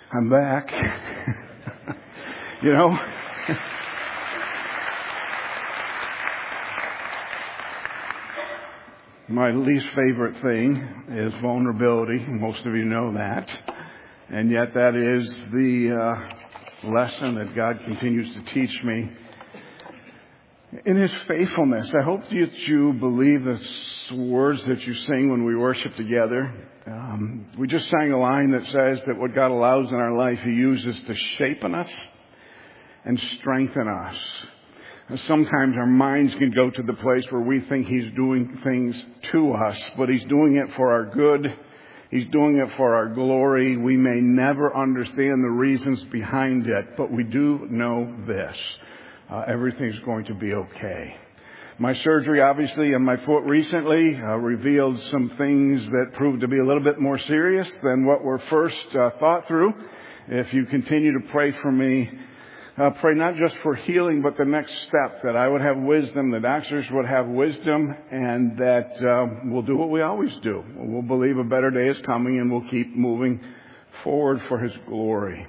I'm back. You know? My least favorite thing is vulnerability. Most of you know that. And yet that is the lesson that God continues to teach me. In His faithfulness, I hope that you believe the words that you sing when we worship together. We just sang a line that says that what God allows in our life, He uses to shapen us and strengthen us. Sometimes our minds can go to the place where we think He's doing things to us, but He's doing it for our good. He's doing it for our glory. We may never understand the reasons behind it, but we do know this. Everything's going to be okay. My surgery, obviously, on my foot recently revealed some things that proved to be a little bit more serious than what were first thought through. If you continue to pray for me, pray not just for healing, but the next step, that I would have wisdom, the doctors would have wisdom, and that we'll do what we always do. We'll believe a better day is coming, and we'll keep moving forward for His glory.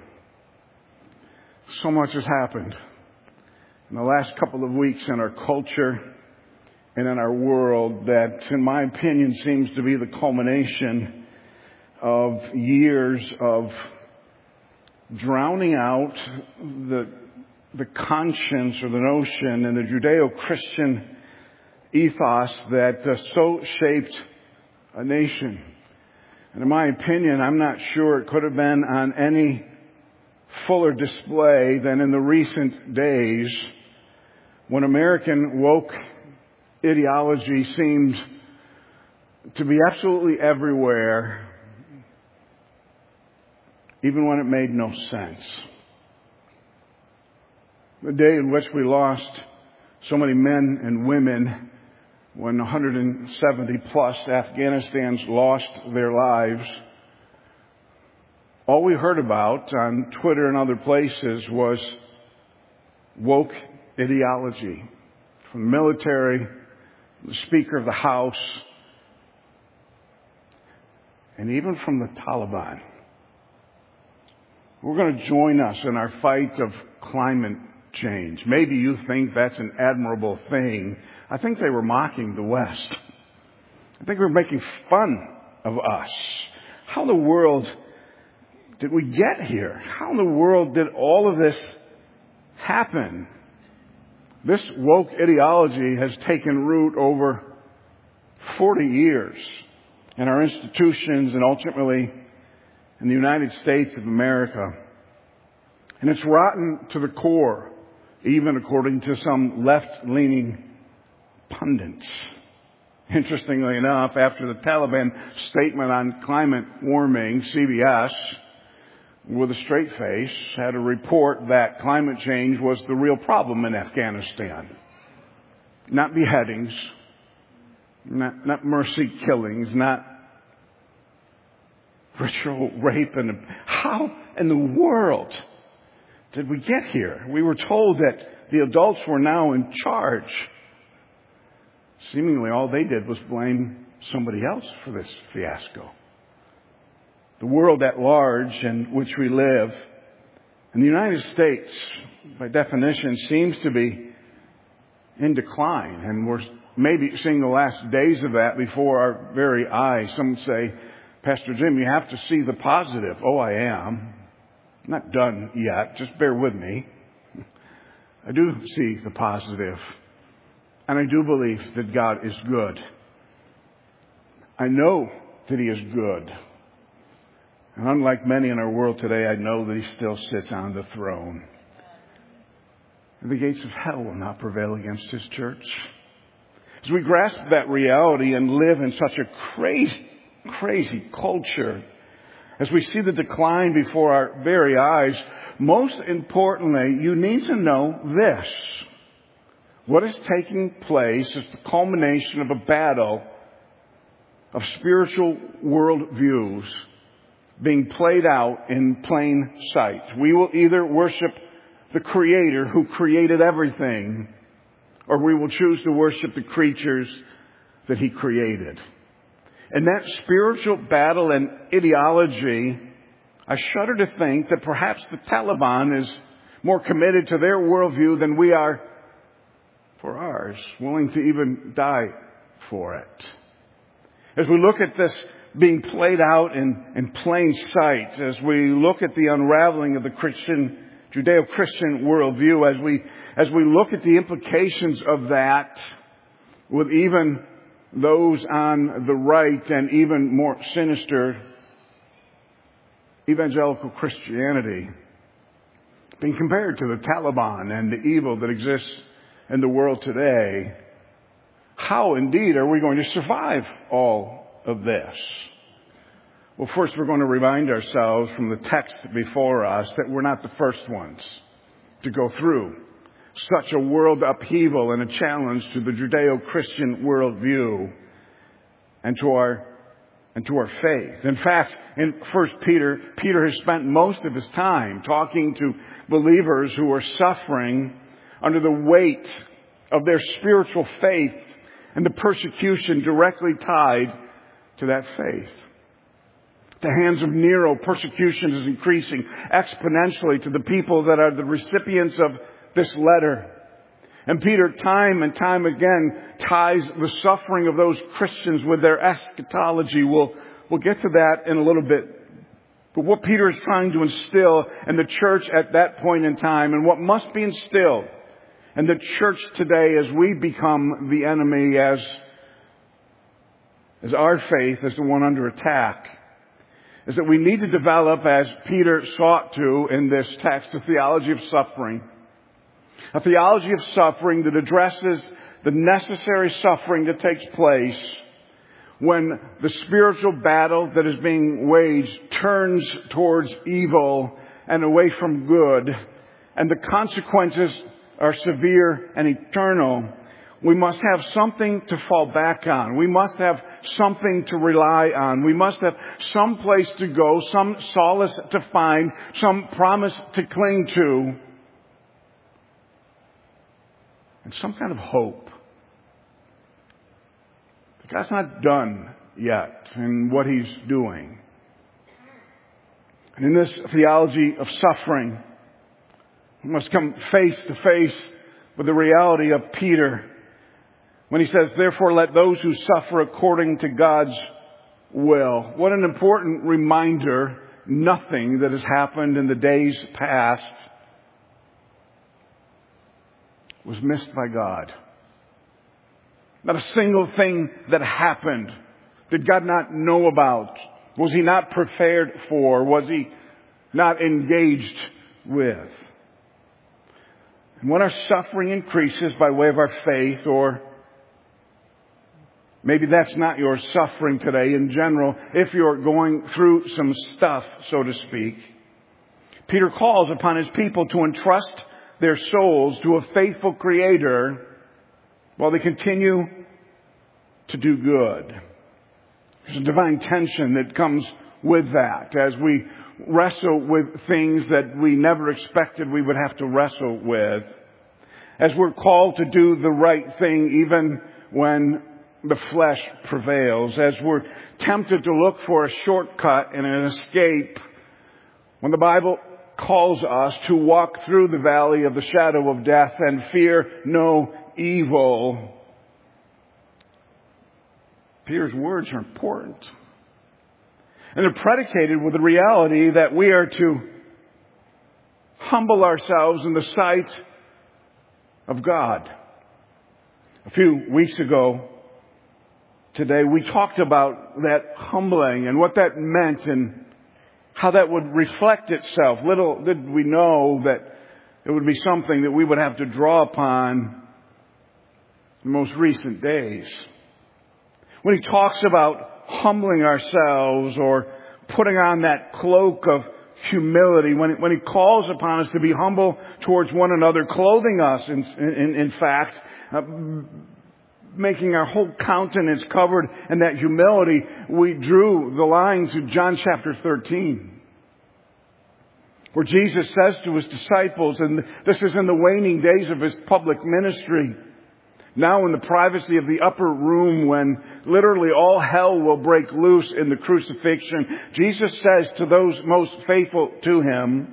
So much has happened in the last couple of weeks in our culture and in our world that, in my opinion, seems to be the culmination of years of drowning out the conscience or the notion and the Judeo-Christian ethos that so shaped a nation. And in my opinion, I'm not sure it could have been on any fuller display than in the recent days when American woke ideology seemed to be absolutely everywhere, even when it made no sense. The day in which we lost so many men and women, when 170 plus Afghanistans lost their lives, all we heard about on Twitter and other places was woke ideology. From the military, the Speaker of the House, and even from the Taliban. We're going to join us in our fight of climate change. Maybe you think that's an admirable thing. I think they were mocking the West. I think they were making fun of us. How in the world did we get here? How in the world did all of this happen? This woke ideology has taken root over 40 years in our institutions and ultimately in the United States of America. And it's rotten to the core, even according to some left-leaning pundits. Interestingly enough, after the Taliban statement on climate warming, CBS, with a straight face, had a report that climate change was the real problem in Afghanistan. Not beheadings, not mercy killings, not ritual rape. And how in the world did we get here? We were told that the adults were now in charge. Seemingly all they did was blame somebody else for this fiasco. The world at large in which we live, and the United States, by definition, seems to be in decline. And we're maybe seeing the last days of that before our very eyes. Some say, Pastor Jim, you have to see the positive. Oh, I am. I'm not done yet. Just bear with me. I do see the positive. And I do believe that God is good. I know that He is good. And unlike many in our world today, I know that He still sits on the throne. And the gates of hell will not prevail against His church. As we grasp that reality and live in such a crazy culture, as we see the decline before our very eyes, most importantly, you need to know this. What is taking place is the culmination of a battle of spiritual worldviews being played out in plain sight. We will either worship the Creator who created everything, or we will choose to worship the creatures that He created. And that spiritual battle and ideology I shudder to think that perhaps the Taliban is more committed to their worldview than we are for ours, willing to even die for it. As we look at this being played out in plain sight, as we look at the unraveling of the Judeo-Christian worldview, as we look at the implications of that with even those on the right and even more sinister evangelical Christianity, being compared to the Taliban and the evil that exists in the world today, how indeed are we going to survive all of this? Well, first we're going to remind ourselves from the text before us that we're not the first ones to go through such a world upheaval and a challenge to the Judeo-Christian worldview and to our faith. In fact, in 1 Peter, Peter has spent most of his time talking to believers who are suffering under the weight of their spiritual faith and the persecution directly tied to that faith. At the hands of Nero, persecution is increasing exponentially to the people that are the recipients of this letter. And Peter, time and time again, ties the suffering of those Christians with their eschatology. We'll get to that in a little bit. But what Peter is trying to instill in the church at that point in time, and what must be instilled in the church today as we become the enemy, as our faith is the one under attack, is that we need to develop, as Peter sought to in this text, a theology of suffering. A theology of suffering that addresses the necessary suffering that takes place when the spiritual battle that is being waged turns towards evil and away from good, and the consequences are severe and eternal. We must have something to fall back on. We must have something to rely on. We must have some place to go, some solace to find, some promise to cling to, and some kind of hope. God's not done yet in what He's doing. And in this theology of suffering, we must come face to face with the reality of Peter when he says, "Therefore let those who suffer according to God's will." What an important reminder. Nothing that has happened in the days past was missed by God. Not a single thing that happened did God not know about. Was He not prepared for? Was He not engaged with? And when our suffering increases by way of our faith, or maybe that's not your suffering today in general, if you're going through some stuff, so to speak, Peter calls upon his people to entrust their souls to a faithful Creator while they continue to do good. There's a divine tension that comes with that as we wrestle with things that we never expected we would have to wrestle with. As we're called to do the right thing even when the flesh prevails. As we're tempted to look for a shortcut and an escape when the Bible calls us to walk through the valley of the shadow of death and fear no evil. Peter's words are important. And they're predicated with the reality that we are to humble ourselves in the sight of God. A few weeks ago today, we talked about that humbling and what that meant and how that would reflect itself. Little did we know that it would be something that we would have to draw upon in the most recent days. When he talks about humbling ourselves or putting on that cloak of humility, when he calls upon us to be humble towards one another, clothing us, in fact, making our whole countenance covered in that humility, we drew the line to John chapter 13, where Jesus says to His disciples, and this is in the waning days of His public ministry, Now in the privacy of the upper room, when literally all hell will break loose in the crucifixion, Jesus says to those most faithful to Him,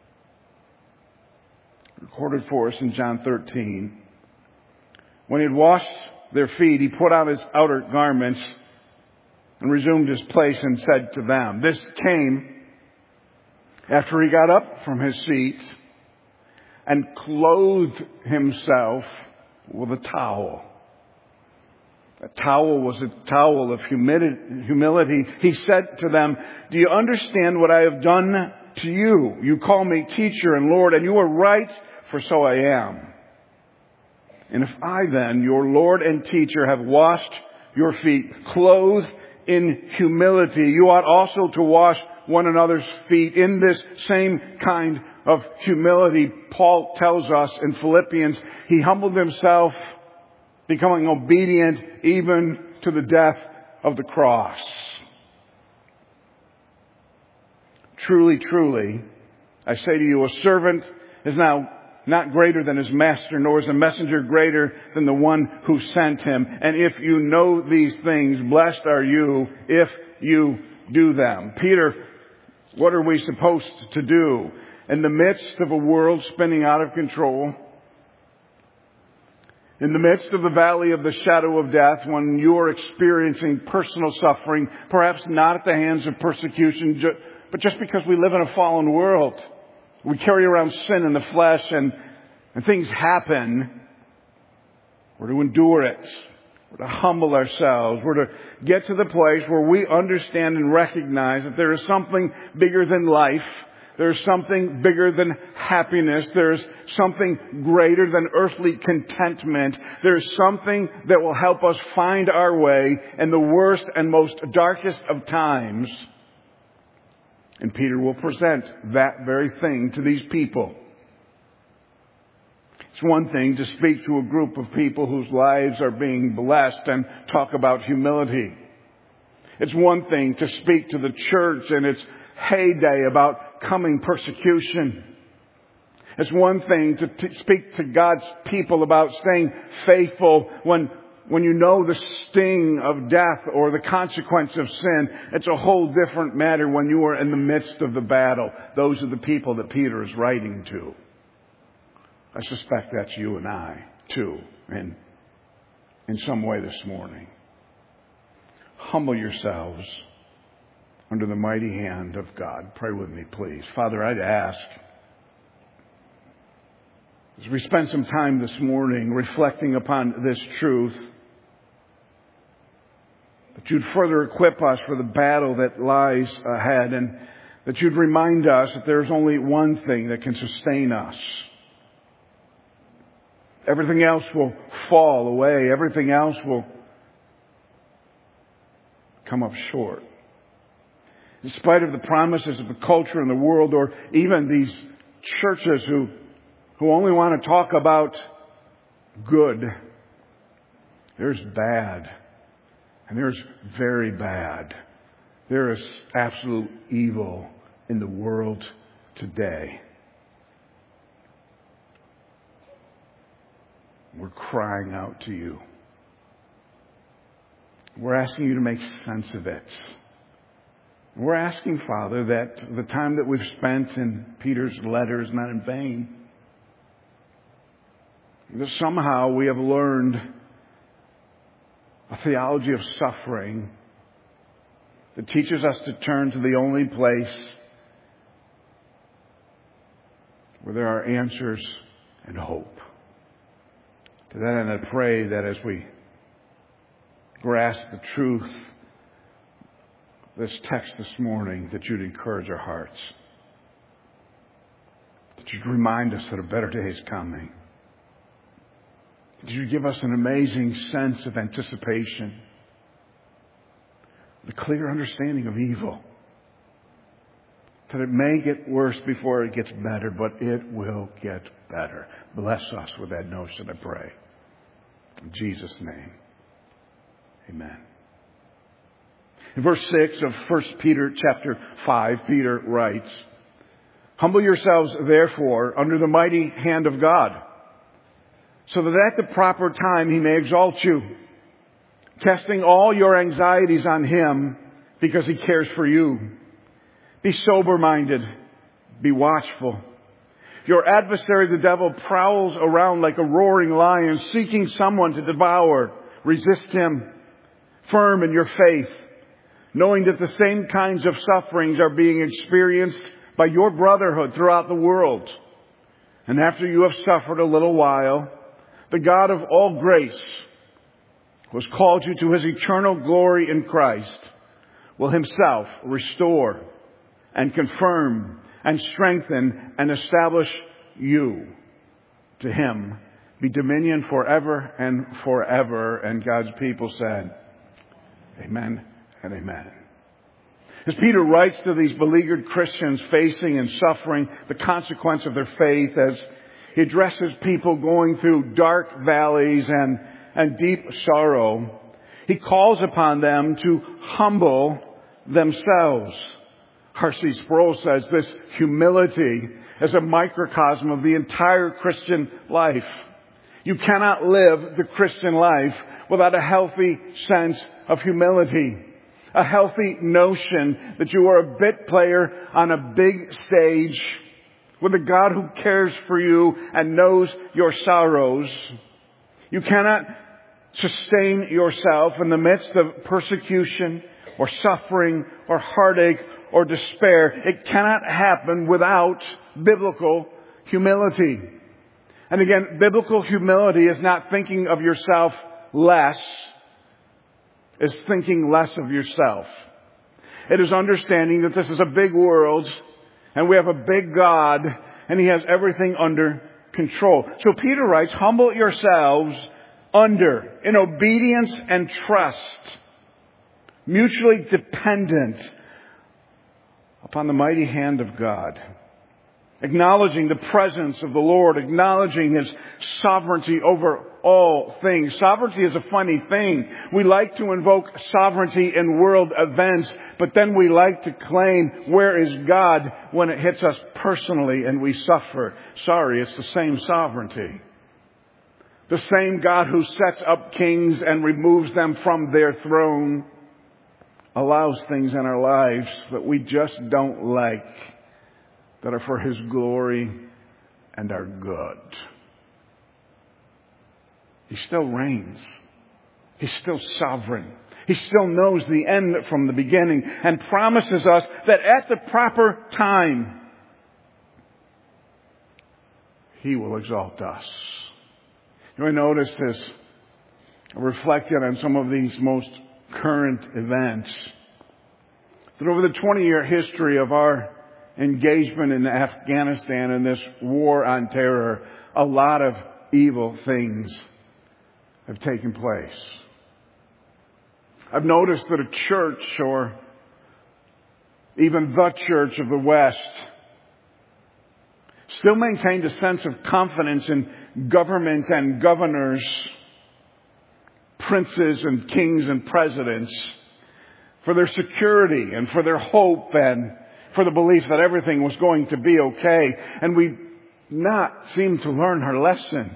recorded for us in John 13, when He had washed their feet, He put on His outer garments and resumed His place and said to them, this came after He got up from His seat and clothed Himself with a towel. A towel was a towel of humility. He said to them, do you understand what I have done to you? You call me teacher and Lord, and you are right, for so I am. And if I then, your Lord and teacher, have washed your feet, clothed in humility, you ought also to wash one another's feet in this same kind of humility. Paul tells us in Philippians, he humbled himself, becoming obedient even to the death of the cross. Truly, truly, I say to you, a servant is now not greater than his master, nor is a messenger greater than the one who sent him. And if you know these things, blessed are you if you do them. Peter, what are we supposed to do in the midst of a world spinning out of control? In the midst of the valley of the shadow of death, when you are experiencing personal suffering, perhaps not at the hands of persecution, but just because we live in a fallen world. We carry around sin in the flesh and things happen. We're to endure it. We're to humble ourselves. We're to get to the place where we understand and recognize that there is something bigger than life. There's something bigger than happiness. There's something greater than earthly contentment. There's something that will help us find our way in the worst and most darkest of times. And Peter will present that very thing to these people. It's one thing to speak to a group of people whose lives are being blessed and talk about humility. It's one thing to speak to the church in its heyday about coming persecution. It's one thing to speak to God's people about staying faithful when you know the sting of death or the consequence of sin. It's a whole different matter when you are in the midst of the battle. Those are the people that Peter is writing to. I suspect that's you and I, too, in some way this morning. Humble yourselves under the mighty hand of God. Pray with me, please. Father, I'd ask, as we spend some time this morning reflecting upon this truth, that you'd further equip us for the battle that lies ahead, and that you'd remind us that there's only one thing that can sustain us. Everything else will fall away. Everything else will come up short. In spite of the promises of the culture and the world, or even these churches who only want to talk about good, there's bad. And there's very bad. There is absolute evil in the world today. We're crying out to you. We're asking you to make sense of it. We're asking, Father, that the time that we've spent in Peter's letter is not in vain. That somehow we have learned a theology of suffering that teaches us to turn to the only place where there are answers and hope. To that end, I pray that as we grasp the truth of this text this morning, that you'd encourage our hearts. That you'd remind us that a better day is coming. That you'd give us an amazing sense of anticipation. The clear understanding of evil. That it may get worse before it gets better, but it will get better. Bless us with that notion, I pray. In Jesus' name, amen. In verse 6 of 1 Peter chapter 5, Peter writes, "Humble yourselves, therefore, under the mighty hand of God, so that at the proper time He may exalt you, casting all your anxieties on Him because He cares for you. Be sober-minded. Be watchful. Your adversary, the devil, prowls around like a roaring lion, seeking someone to devour. Resist him, firm in your faith, knowing that the same kinds of sufferings are being experienced by your brotherhood throughout the world. And after you have suffered a little while, the God of all grace, who has called you to His eternal glory in Christ, will Himself restore and confirm and strengthen and establish you. To Him be dominion forever and forever. And God's people said, Amen and amen. As Peter writes to these beleaguered Christians facing and suffering the consequence of their faith, as he addresses people going through dark valleys and deep sorrow, he calls upon them to humble themselves. R.C. Sproul says this humility is a microcosm of the entire Christian life. You cannot live the Christian life without a healthy sense of humility, a healthy notion that you are a bit player on a big stage with a God who cares for you and knows your sorrows. You cannot sustain yourself in the midst of persecution or suffering or heartache or despair. It cannot happen without biblical humility. And again, biblical humility is not thinking of yourself less. It's thinking less of yourself. It is understanding that this is a big world and we have a big God and He has everything under control. So Peter writes, humble yourselves in obedience and trust, mutually dependent upon the mighty hand of God. Acknowledging the presence of the Lord, acknowledging His sovereignty over all things. Sovereignty is a funny thing. We like to invoke sovereignty in world events, but then we like to claim, where is God, when it hits us personally and we suffer. Sorry, it's the same sovereignty. The same God who sets up kings and removes them from their throne allows things in our lives that we just don't like, that are for His glory and are good. He still reigns. He's still sovereign. He still knows the end from the beginning and promises us that at the proper time, He will exalt us. You know, I noticed this, reflecting on some of these most current events, that over the 20-year history of our engagement in Afghanistan and this war on terror, a lot of evil things have taken place. I've noticed that a church, or even the church of the West, still maintained a sense of confidence in government and governors, princes and kings and presidents, for their security and for their hope and for the belief that everything was going to be okay. And we not seem to learn our lesson.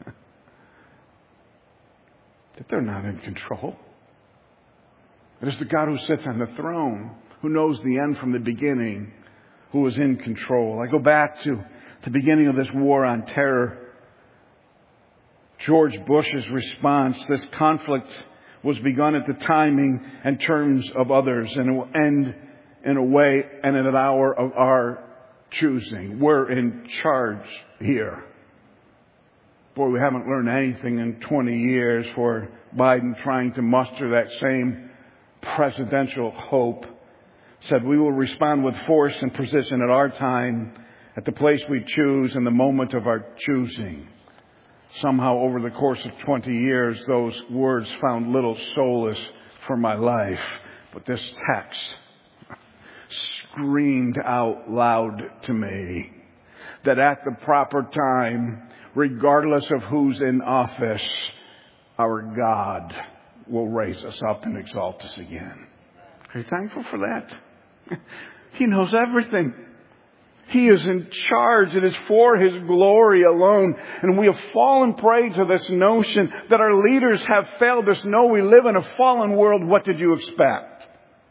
That they're not in control. It is the God who sits on the throne, who knows the end from the beginning, who is in control. I go back to the beginning of this war on terror. George Bush's response, this conflict was begun at the timing and terms of others, and it will end in a way and in an hour of our choosing. We're in charge here. Boy, we haven't learned anything in 20 years for Biden trying to muster that same presidential hope. Said we will respond with force and precision at our time, at the place we choose, in the moment of our choosing. Somehow over the course of 20 years, those words found little solace for my life. But this text screamed out loud to me that at the proper time, regardless of who's in office, our God will raise us up and exalt us again. Are you thankful for that? He knows everything. He is in charge. It is for His glory alone. And we have fallen prey to this notion that our leaders have failed us. No, we live in a fallen world. What did you expect?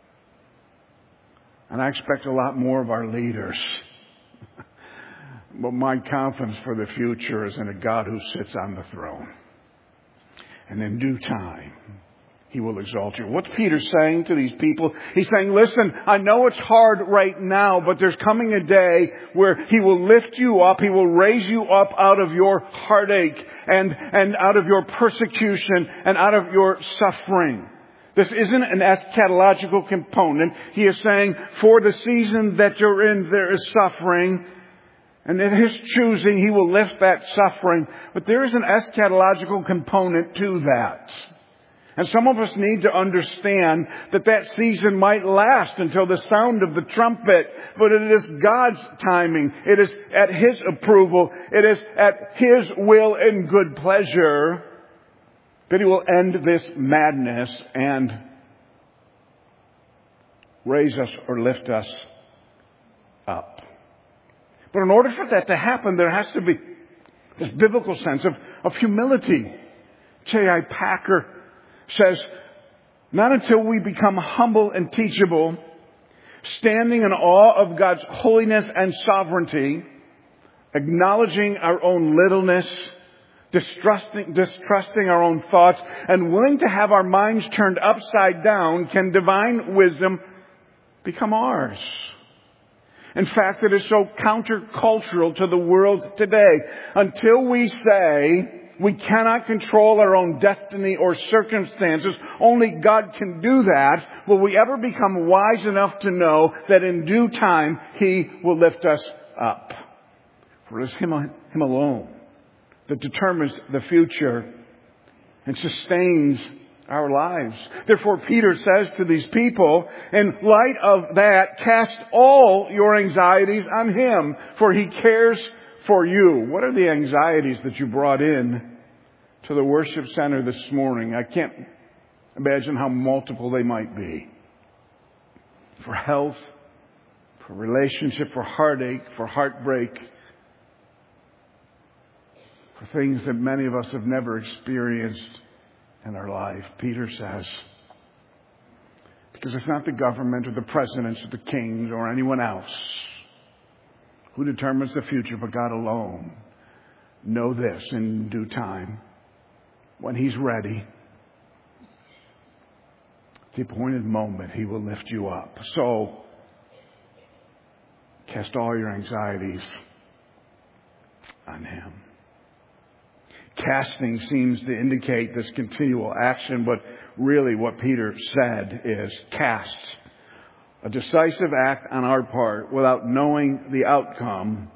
And I expect a lot more of our leaders. But my confidence for the future is in a God who sits on the throne. And in due time, He will exalt you. What's Peter saying to these people? He's saying, listen, I know it's hard right now, but there's coming a day where He will lift you up. He will raise you up out of your heartache and out of your persecution and out of your suffering. This isn't an eschatological component. He is saying, for the season that you're in, there is suffering. And in His choosing, He will lift that suffering. But there is an eschatological component to that. And some of us need to understand that that season might last until the sound of the trumpet. But it is God's timing. It is at His approval. It is at His will and good pleasure that He will end this madness and raise us or lift us up. But in order for that to happen, there has to be this biblical sense of humility. J.I. Packer says, not until we become humble and teachable, standing in awe of God's holiness and sovereignty, acknowledging our own littleness, distrusting our own thoughts, and willing to have our minds turned upside down, can divine wisdom become ours. In fact, it is so countercultural to the world today. Until we say we cannot control our own destiny or circumstances, only God can do that, will we ever become wise enough to know that in due time He will lift us up. For it is Him alone that determines the future and sustains our lives. Therefore, Peter says to these people, in light of that, cast all your anxieties on Him, for He cares for you. What are the anxieties that you brought in to the worship center this morning? I can't imagine how multiple they might be. For health, for relationship, for heartache, for heartbreak, for things that many of us have never experienced in our life. Peter says, because it's not the government or the presidents or the kings or anyone else who determines the future, but God alone. Know this, in due time, when He's ready, the appointed moment, He will lift you up. So, cast all your anxieties on Him. Casting seems to indicate this continual action, but really what Peter said is cast. A decisive act on our part without knowing the outcome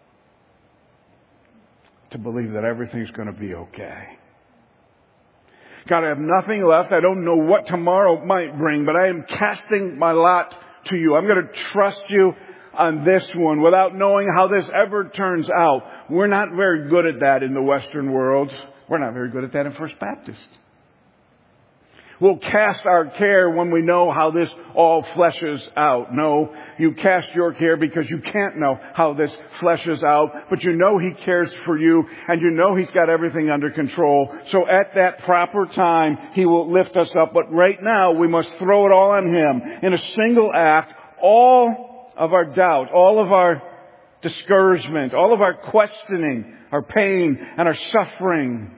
to believe that everything's going to be okay. God, I have nothing left. I don't know what tomorrow might bring, but I am casting my lot to You. I'm going to trust You on this one without knowing how this ever turns out. We're not very good at that in the Western world. We're not very good at that in First Baptist. We'll cast our care when we know how this all fleshes out. No, you cast your care because you can't know how this fleshes out, but you know He cares for you and you know He's got everything under control. So at that proper time, He will lift us up. But right now, we must throw it all on Him. In a single act, all of our doubt, all of our discouragement, all of our questioning, our pain and our suffering,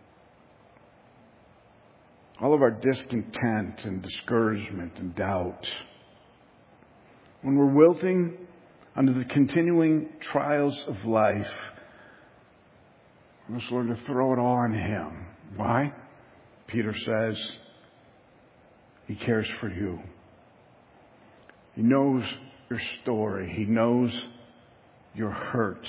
all of our discontent and discouragement and doubt. When we're wilting under the continuing trials of life, we must learn to throw it all on Him. Why? Peter says, He cares for you. He knows your story. He knows your hurt.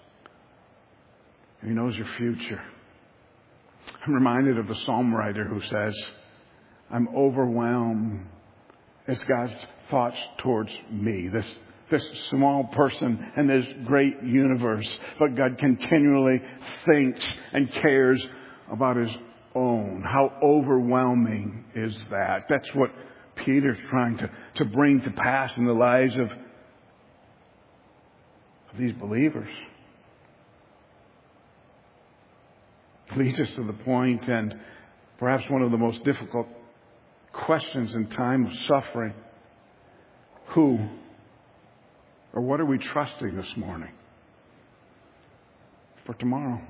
He knows your future. I'm reminded of the psalm writer who says, I'm overwhelmed as God's thoughts towards me. This small person in this great universe. But God continually thinks and cares about His own. How overwhelming is that? That's what Peter's trying to bring to pass in the lives of these believers leads us to the point, and perhaps one of the most difficult questions in time of suffering. Who or what are we trusting this morning for tomorrow,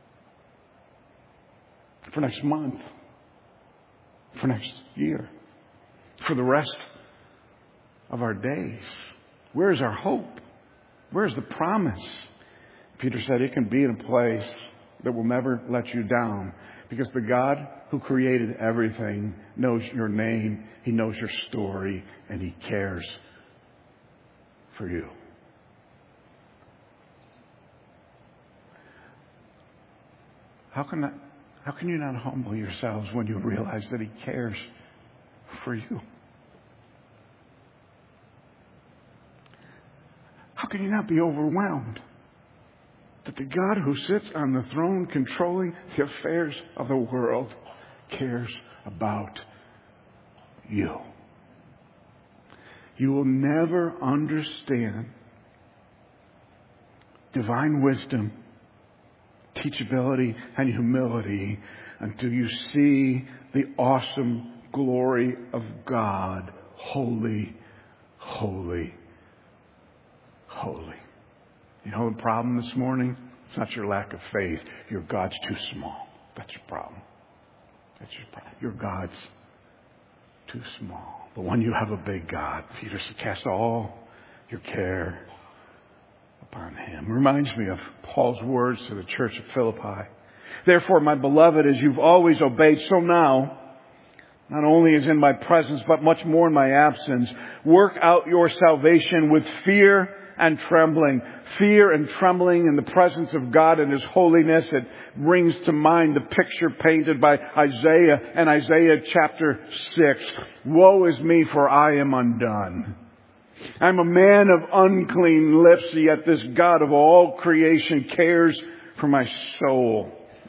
for next month, for next year, for the rest of our days? Where is our hope? Where is the promise? Peter said it can be in a place that will never let you down, because the God who created everything knows your name, He knows your story, and He cares for you. How can you not humble yourselves when you realize that He cares for you? How can you not be overwhelmed that the God who sits on the throne controlling the affairs of the world cares about you? You will never understand divine wisdom, teachability, and humility until you see the awesome glory of God. Holy, holy, holy. You know the problem this morning? It's not your lack of faith. Your God's too small. That's your problem. That's your problem. Your God's too small. But when you have a big God, Peter said, cast all your care upon Him. Reminds me of Paul's words to the church of Philippi. Therefore, my beloved, as you've always obeyed, so now, not only as in my presence, but much more in my absence, work out your salvation with fear and trembling. Fear and trembling in the presence of God and His holiness. It brings to mind the picture painted by Isaiah in Isaiah chapter 6. Woe is me, for I am undone. I'm a man of unclean lips, yet this God of all creation cares for my soul.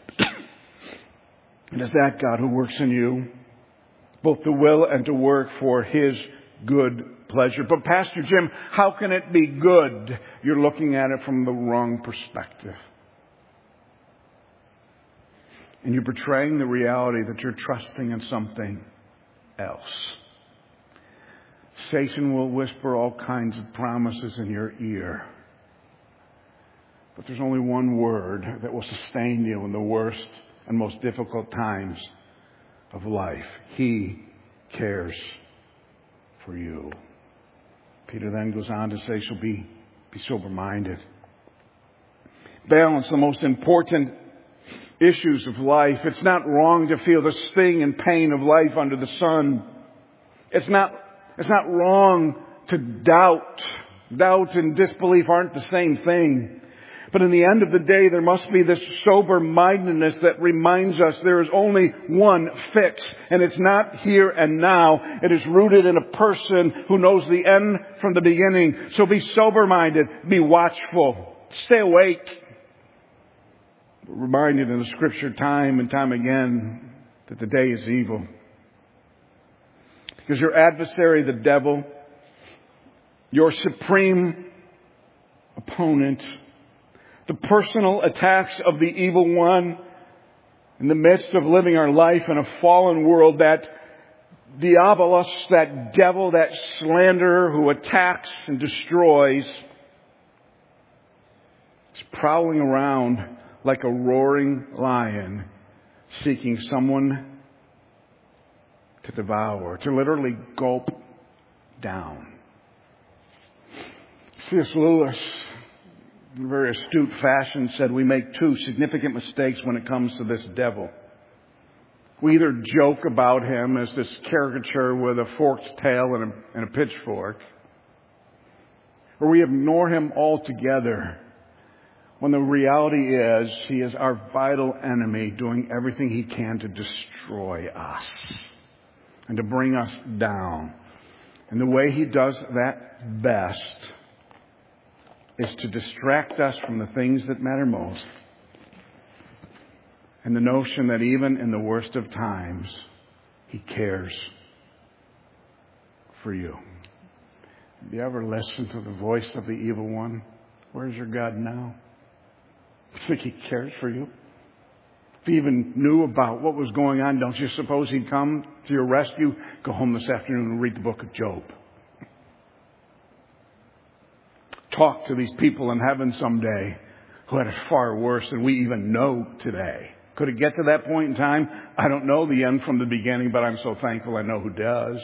It is that God who works in you, both to will and to work for His good pleasure. But Pastor Jim, how can it be good? You're looking at it from the wrong perspective. And you're betraying the reality that you're trusting in something else. Satan will whisper all kinds of promises in your ear. But there's only one word that will sustain you in the worst and most difficult times of life. He cares for you. Peter then goes on to say, so be sober-minded. Balance the most important issues of life. It's not wrong to feel the sting and pain of life under the sun. It's not wrong to doubt. Doubt and disbelief aren't the same thing. But in the end of the day, there must be this sober-mindedness that reminds us there is only one fix. And it's not here and now. It is rooted in a person who knows the end from the beginning. So be sober-minded. Be watchful. Stay awake. We're reminded in the Scripture time and time again that the day is evil. Because your adversary, the devil, your supreme opponent, the personal attacks of the evil one in the midst of living our life in a fallen world, that diabolos, that devil, that slanderer who attacks and destroys, is prowling around like a roaring lion, seeking someone to devour, to literally gulp down. C.S. Lewis, in a very astute fashion, said we make two significant mistakes when it comes to this devil. We either joke about him as this caricature with a forked tail and a pitchfork, or we ignore him altogether, when the reality is he is our vital enemy, doing everything he can to destroy us and to bring us down. And the way he does that best is to distract us from the things that matter most. And the notion that even in the worst of times, He cares for you. Have you ever listened to the voice of the evil one? Where's your God now? You think He cares for you? If He even knew about what was going on, don't you suppose He'd come to your rescue? Go home this afternoon and read the book of Job. Talk to these people in heaven someday who had it far worse than we even know today. Could it get to that point in time? I don't know the end from the beginning, but I'm so thankful I know who does.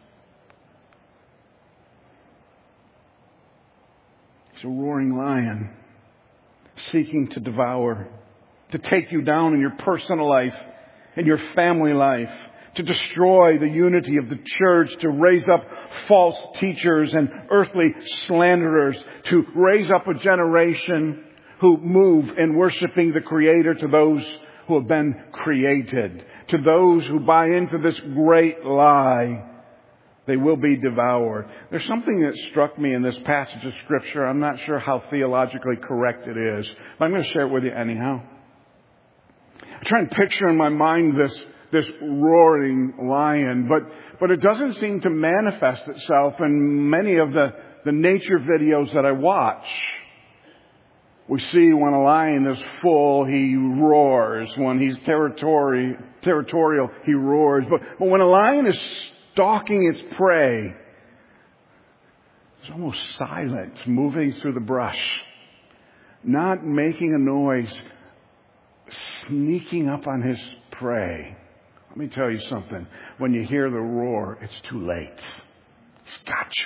He's a roaring lion seeking to devour, to take you down in your personal life, in your family life, to destroy the unity of the church, to raise up false teachers and earthly slanderers, to raise up a generation who move in worshiping the Creator to those who have been created, to those who buy into this great lie. They will be devoured. There's something that struck me in this passage of Scripture. I'm not sure how theologically correct it is, but I'm going to share it with you anyhow. I try and picture in my mind this roaring lion, but it doesn't seem to manifest itself in many of the nature videos that I watch. We see when a lion is full, he roars. When he's territorial, he roars. But when a lion is stalking its prey, it's almost silent, moving through the brush, not making a noise, sneaking up on his prey. Let me tell you something. When you hear the roar, it's too late. He's got you.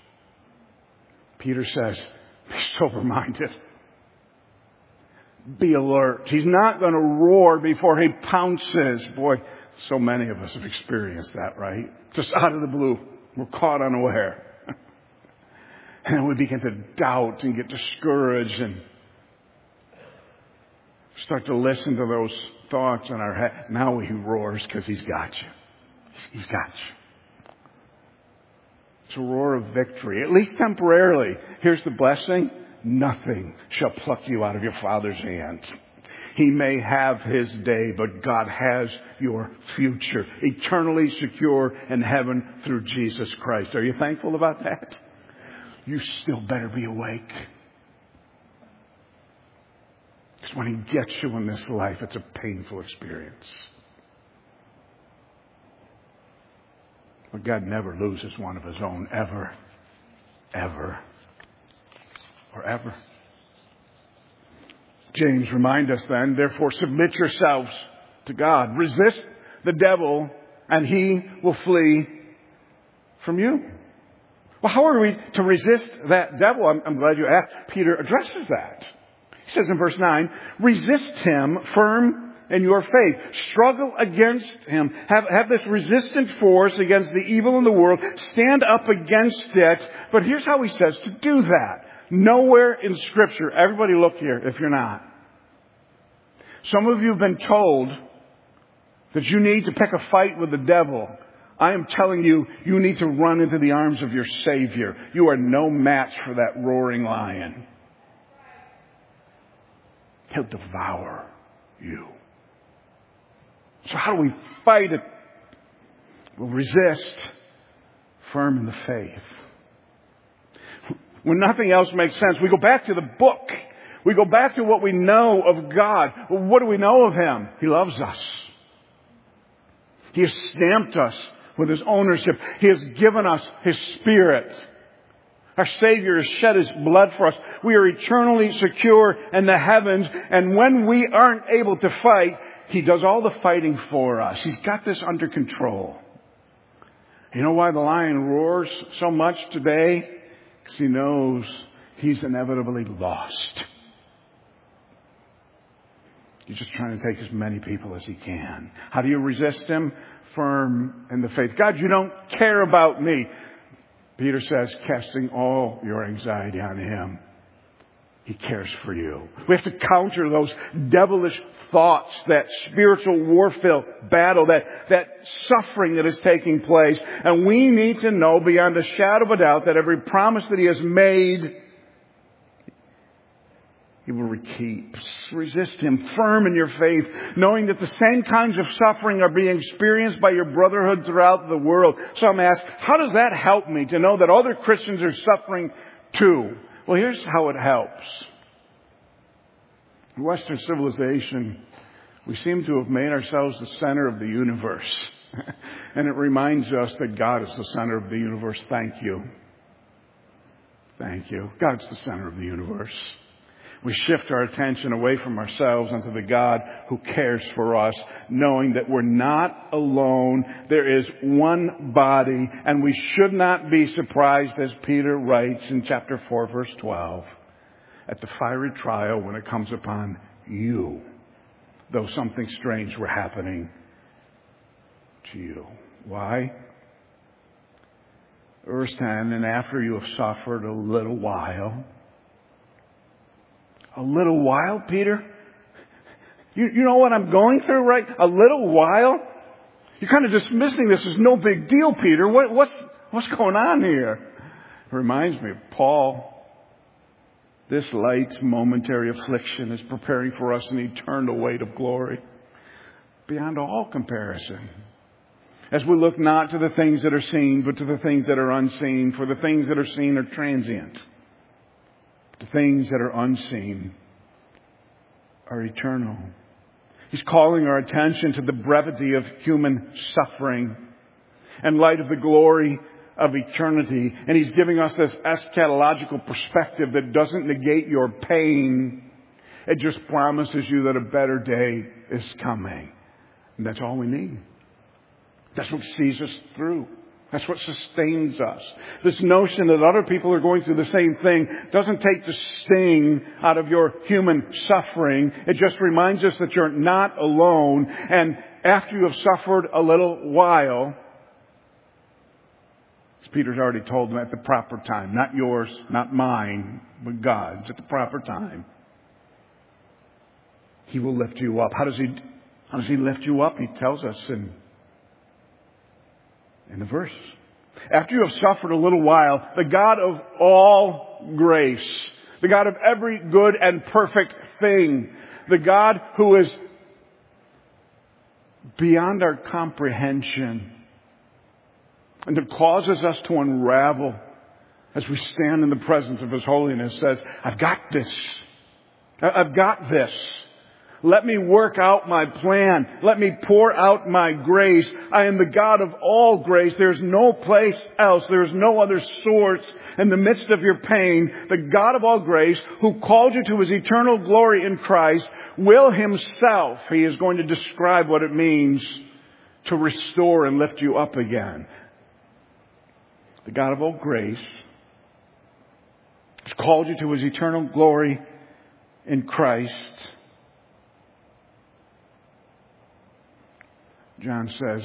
Peter says, be sober-minded. Be alert. He's not going to roar before he pounces. Boy, so many of us have experienced that, right? Just out of the blue. We're caught unaware. And then we begin to doubt and get discouraged and start to listen to those thoughts in our head. Now he roars because he's got you. He's got you. It's a roar of victory, at least temporarily. Here's the blessing. Nothing shall pluck you out of your Father's hands. He may have his day, but God has your future, eternally secure in heaven through Jesus Christ. Are you thankful about that? You still better be awake. Because when he gets you in this life, it's a painful experience. But God never loses one of his own, ever, ever, or ever. James reminds us then, therefore submit yourselves to God. Resist the devil and he will flee from you. Well, how are we to resist that devil? I'm glad you asked. Peter addresses that. He says in verse 9, resist him firm in your faith. Struggle against him. Have this resistant force against the evil in the world. Stand up against it. But here's how he says to do that. Nowhere in Scripture, everybody look here if you're not. Some of you have been told that you need to pick a fight with the devil. I am telling you, you need to run into the arms of your Savior. You are no match for that roaring lion. He'll devour you. So how do we fight it? We'll resist, firm in the faith. When nothing else makes sense, we go back to the book. We go back to what we know of God. Well, what do we know of him? He loves us. He has stamped us with his ownership. He has given us his Spirit. Our Savior has shed his blood for us. We are eternally secure in the heavens. And when we aren't able to fight, he does all the fighting for us. He's got this under control. You know why the lion roars so much today? Because he knows he's inevitably lost. He's just trying to take as many people as he can. How do you resist him? Firm in the faith. God, you don't care about me. Peter says, casting all your anxiety on him. He cares for you. We have to counter those devilish thoughts, that spiritual warfare battle, that suffering that is taking place. And we need to know beyond a shadow of a doubt that every promise that he has made, he will keep. Resist him firm in your faith, knowing that the same kinds of suffering are being experienced by your brotherhood throughout the world. Some ask, how does that help me to know that other Christians are suffering too? Well, here's how it helps. In Western civilization, we seem to have made ourselves the center of the universe. And it reminds us that God is the center of the universe. Thank you. Thank you. God's the center of the universe. We shift our attention away from ourselves onto the God who cares for us, knowing that we're not alone. There is one body, and we should not be surprised, as Peter writes in chapter 4, verse 12, at the fiery trial when it comes upon you, though something strange were happening to you. Why? Verse 10, and after you have suffered a little while. A little while, Peter? You know what I'm going through, right? A little while? You're kind of dismissing this as no big deal, Peter. What's going on here? It reminds me of Paul. This light, momentary affliction is preparing for us an eternal weight of glory beyond all comparison. As we look not to the things that are seen, but to the things that are unseen. For the things that are seen are transient. The things that are unseen are eternal. He's calling our attention to the brevity of human suffering in light of the glory of eternity. And He's giving us this eschatological perspective that doesn't negate your pain. It just promises you that a better day is coming. And that's all we need. That's what sees us through. That's what sustains us. This notion that other people are going through the same thing doesn't take the sting out of your human suffering. It just reminds us that you're not alone. And after you have suffered a little while, as Peter's already told them, at the proper time, not yours, not mine, but God's, at the proper time, He will lift you up. How does He lift you up? He tells us in the verse. After you have suffered a little while, the God of all grace, the God of every good and perfect thing, the God who is beyond our comprehension and that causes us to unravel as we stand in the presence of His holiness, says, I've got this. I've got this. Let me work out my plan. Let me pour out my grace. I am the God of all grace. There's no place else. There's no other source in the midst of your pain. The God of all grace, who called you to His eternal glory in Christ, will Himself, He is going to describe what it means to restore and lift you up again. The God of all grace has called you to His eternal glory in Christ. John says,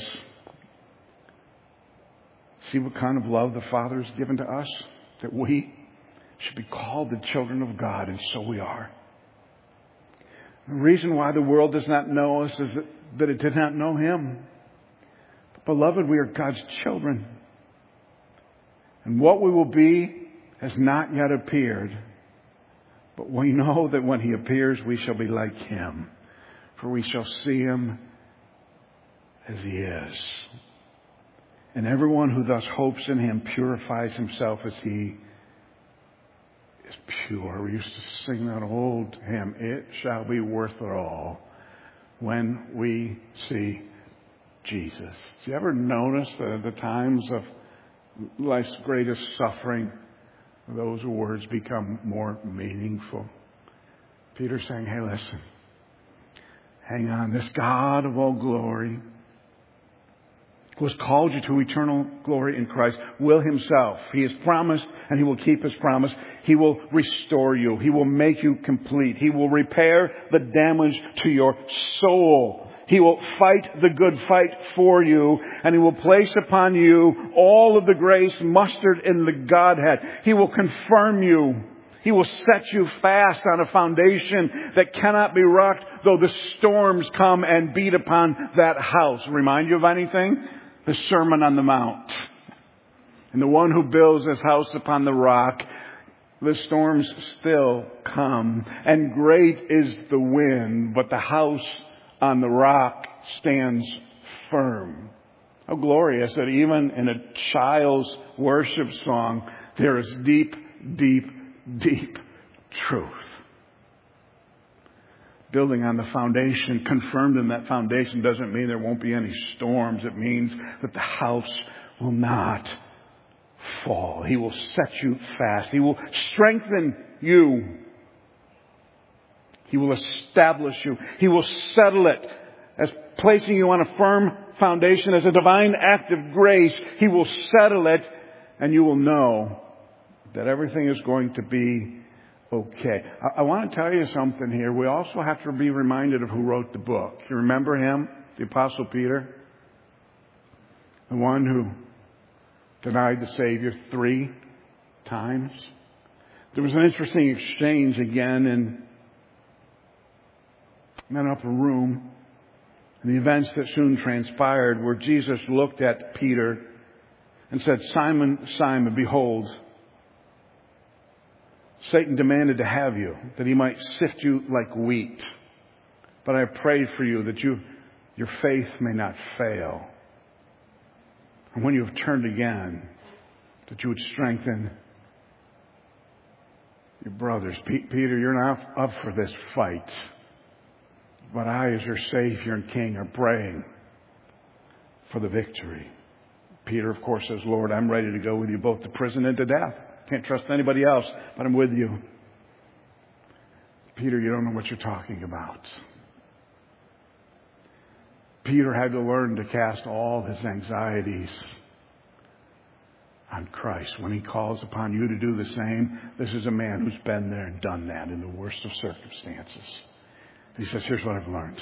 see what kind of love the Father has given to us, that we should be called the children of God, and so we are. The reason why the world does not know us is that it did not know Him. But beloved, we are God's children. And what we will be has not yet appeared. But we know that when He appears, we shall be like Him. For we shall see Him as He is. And everyone who thus hopes in Him purifies himself as He is pure. We used to sing that old hymn, it shall be worth it all when we see Jesus. Do you ever notice that at the times of life's greatest suffering, those words become more meaningful? Peter's saying, hey, listen, hang on. This God of all glory, who has called you to eternal glory in Christ, will Himself, He has promised and He will keep His promise. He will restore you. He will make you complete. He will repair the damage to your soul. He will fight the good fight for you, and He will place upon you all of the grace mustered in the Godhead. He will confirm you. He will set you fast on a foundation that cannot be rocked, though the storms come and beat upon that house. Remind you of anything? The Sermon on the Mount. And the one who builds his house upon the rock, the storms still come. And great is the wind, but the house on the rock stands firm. How glorious that even in a child's worship song, there is deep, deep deep truth. Building on the foundation, confirmed in that foundation, doesn't mean there won't be any storms. It means that the house will not fall. He will set you fast. He will strengthen you. He will establish you. He will settle it as placing you on a firm foundation as a divine act of grace. He will settle it, and you will know that everything is going to be okay. I want to tell you something here. We also have to be reminded of who wrote the book. You remember him? The Apostle Peter? The one who denied the Savior 3 times. There was an interesting exchange again in an upper room. And the events that soon transpired where Jesus looked at Peter and said, "Simon, Simon, behold, Satan demanded to have you, that he might sift you like wheat. But I prayed for you that your faith may not fail. And when you have turned again, that you would strengthen your brothers." Peter, you're not up for this fight. But I, as your Savior and King, are praying for the victory. Peter, of course, says, "Lord, I'm ready to go with you both to prison and to death. Can't trust anybody else, but I'm with you." Peter, you don't know what you're talking about. Peter had to learn to cast all his anxieties on Christ. When he calls upon you to do the same, this is a man who's been there and done that in the worst of circumstances. He says, here's what I've learned.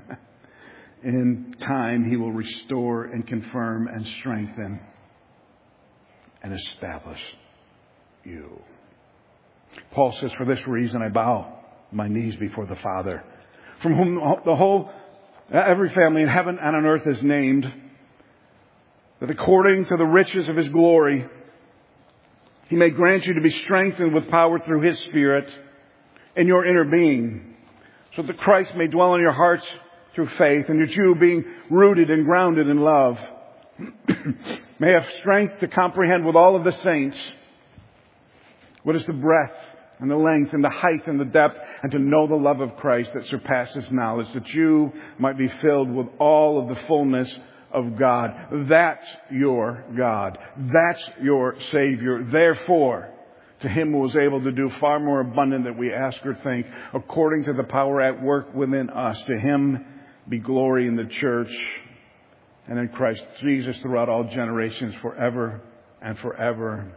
In time, he will restore and confirm and strengthen and establish you. Paul says, for this reason I bow my knees before the Father, from whom every family in heaven and on earth is named, that according to the riches of his glory, he may grant you to be strengthened with power through his Spirit in your inner being, so that Christ may dwell in your hearts through faith, and that you, being rooted and grounded in love, may have strength to comprehend with all of the saints what is the breadth and the length and the height and the depth, and to know the love of Christ that surpasses knowledge, that you might be filled with all of the fullness of God. That's your God. That's your Savior. Therefore, to him who is able to do far more abundant than we ask or think, according to the power at work within us, to him be glory in the church and in Christ Jesus throughout all generations, forever and forever.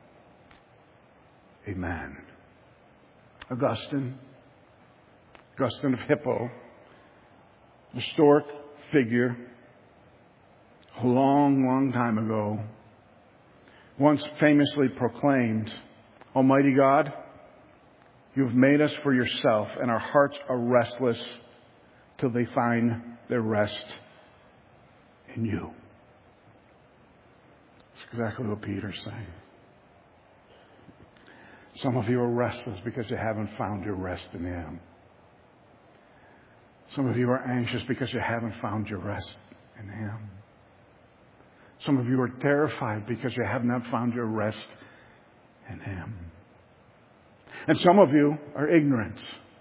Amen. Augustine of Hippo, the historic figure, a long, long time ago, once famously proclaimed, Almighty God, you have made us for yourself, and our hearts are restless till they find their rest in you. That's exactly what Peter's saying. Some of you are restless because you haven't found your rest in him. Some of you are anxious because you haven't found your rest in him. Some of you are terrified because you have not found your rest in him. And some of you are ignorant,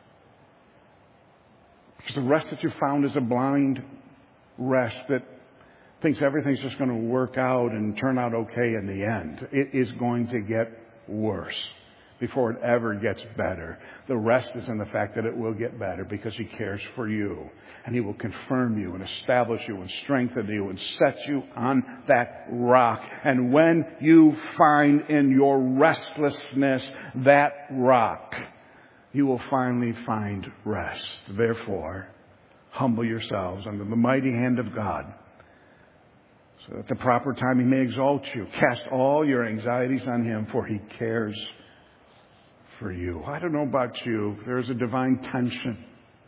because the rest that you found is a blind rest that thinks everything's just going to work out and turn out okay in the end. It is going to get worse before it ever gets better. The rest is in the fact that it will get better because he cares for you, and he will confirm you and establish you and strengthen you and set you on that rock. And when you find in your restlessness that rock, you will finally find rest. Therefore, humble yourselves under the mighty hand of God, so that at the proper time he may exalt you. Cast all your anxieties on him, for he cares for you. I don't know about you. There's a divine tension.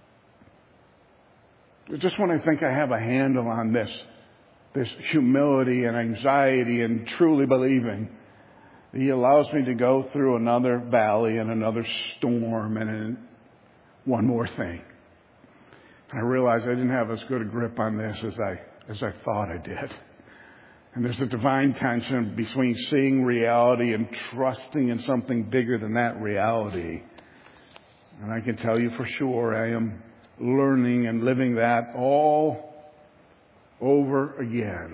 Just when I think I have a handle on this humility and anxiety and truly believing, he allows me to go through another valley and another storm and one more thing. I realized I didn't have as good a grip on this as I thought I did. And there's a divine tension between seeing reality and trusting in something bigger than that reality. And I can tell you for sure, I am learning and living that all over again.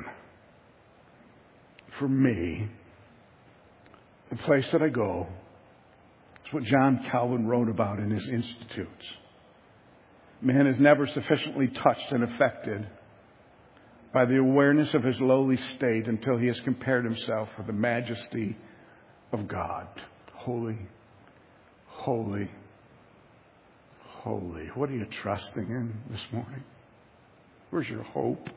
For me, the place that I go is what John Calvin wrote about in his Institutes. Man is never sufficiently touched and affected by the awareness of his lowly state until he has compared himself with the majesty of God. Holy, holy, holy. What are you trusting in this morning? Where's your hope?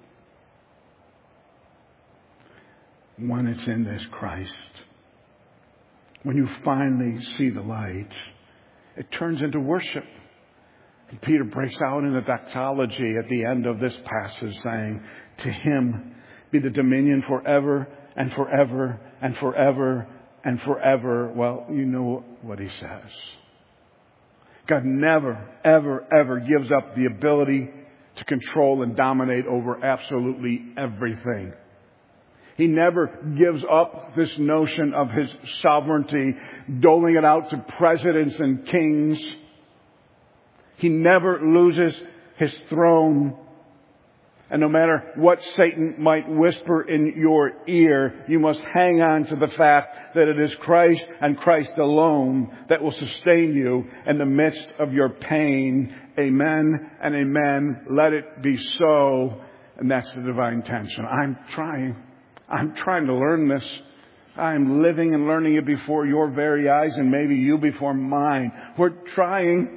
When it's in this Christ. When you finally see the light, it turns into worship. And Peter breaks out in a doxology at the end of this passage saying, to him be the dominion forever and forever and forever and forever. Well, you know what he says. God never, ever, ever gives up the ability to control and dominate over absolutely everything. He never gives up this notion of his sovereignty, doling it out to presidents and kings. He never loses his throne. And no matter what Satan might whisper in your ear, you must hang on to the fact that it is Christ and Christ alone that will sustain you in the midst of your pain. Amen and amen. Let it be so. And that's the divine tension. I'm trying to learn this. I'm living and learning it before your very eyes and maybe you before mine. We're trying.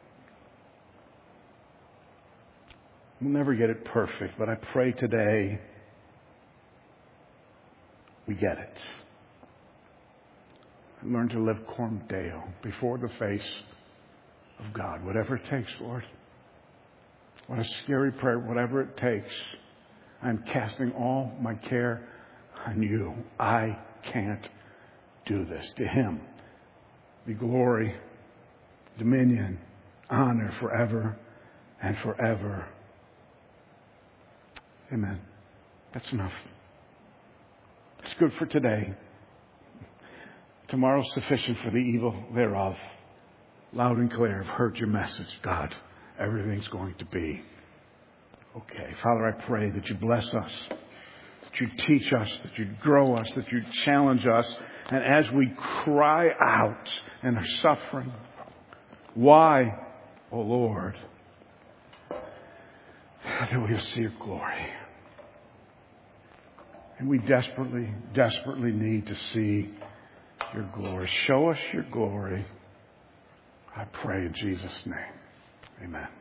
We'll never get it perfect, but I pray today we get it. Learn to live coram Deo, before the face of God. Whatever it takes, Lord. What a scary prayer. Whatever it takes. I'm casting all my care on you. I can't do this. To him be glory, dominion, honor forever and forever. Amen. That's enough. It's good for today. Tomorrow's sufficient for the evil thereof. Loud and clear, I've heard your message, God. Everything's going to be okay. Father, I pray that you bless us, that you teach us, that you grow us, that you challenge us. And as we cry out in our suffering, why, O Lord, that we'll see your glory. And we desperately, desperately need to see your glory. Show us your glory. I pray in Jesus' name. Amen.